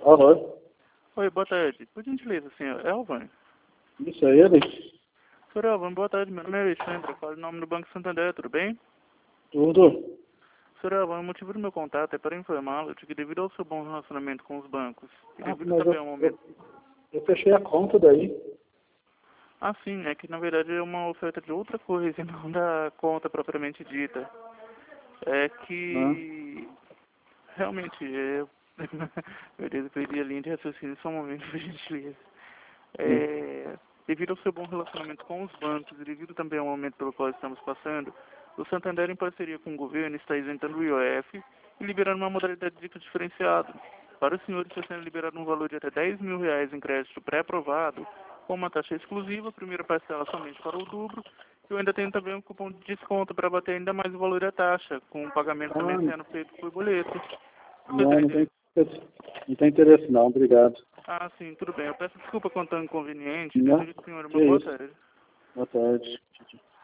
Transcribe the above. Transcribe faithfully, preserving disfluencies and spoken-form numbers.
Alô? Oi, boa tarde. Por gentileza, senhor Elvan? Isso é ele? Senhor Elvan, boa tarde. Meu nome é Alexandre. Eu falo em nome do Banco Santander, tudo bem? Tudo? Senhor Elvan, o motivo do meu contato é para informá-lo de que devido ao seu bom relacionamento com os bancos e Ah, devido mas também eu, ao eu, momento... eu fechei a conta daí. Ah, sim, é que na verdade é uma oferta de outra coisa e não da conta propriamente dita. É Né? que... Realmente, é... Meu Deus, eu perdi a linha de raciocínio só um momento, por gentileza. Hum. É, devido ao seu bom relacionamento com os bancos e devido também ao momento pelo qual estamos passando, o Santander, em parceria com o governo, está isentando o I O F e liberando uma modalidade de crédito diferenciado. Para os senhores, está sendo liberado um valor de até dez mil reais em crédito pré-aprovado, com uma taxa exclusiva, a primeira parcela somente para outubro, e eu ainda tenho também um cupom de desconto para bater ainda mais o valor da taxa, com o pagamento também Ah, sendo feito por boleto. não, Gostaria não tem, de... interesse- não tem interesse não, obrigado. Ah, sim, tudo bem. Eu peço desculpa quanto ao inconveniente. Não? Desejo ao senhor Que uma boa isso? tarde. Boa tarde.